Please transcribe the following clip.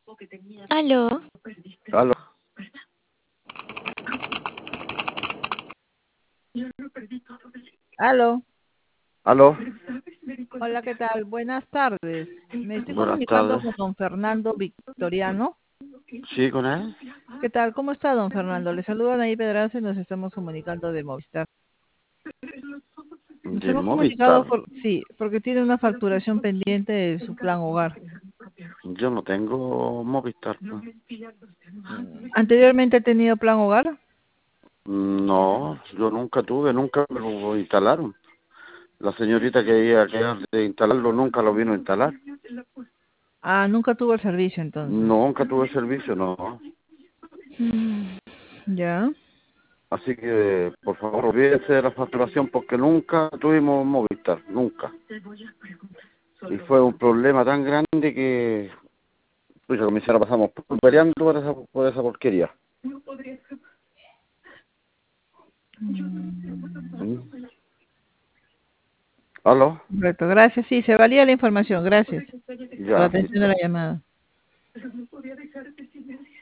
Aló, Aló, Aló, aló, hola, ¿qué tal? Buenas tardes. Me estoy buenas comunicando tardes. con don Fernando Victoriano. ¿Sí, con él? ¿Qué tal? ¿Cómo está, don Fernando? Le saludan ahí Pedraza y nos estamos comunicando de Movistar. Nos De hemos Movistar. comunicado sí, porque tiene una facturación pendiente de su plan hogar. Yo no tengo Movistar, pues. ¿Anteriormente ha tenido plan hogar? No, yo nunca tuve, nunca me lo instalaron. La señorita que iba a quedar de instalarlo nunca lo vino a instalar. Ah, nunca tuvo el servicio entonces. Nunca tuve servicio, no. Ya. Así que, por favor, olvídese de la facturación porque nunca tuvimos Movistar, nunca. Y fue un problema tan grande que, pues, con mi señora pasamos peleando por esa porquería. ¿Mm? ¿Aló? Correcto, gracias. Sí, se valía la información. Gracias por la Ya, atención de listo. la llamada.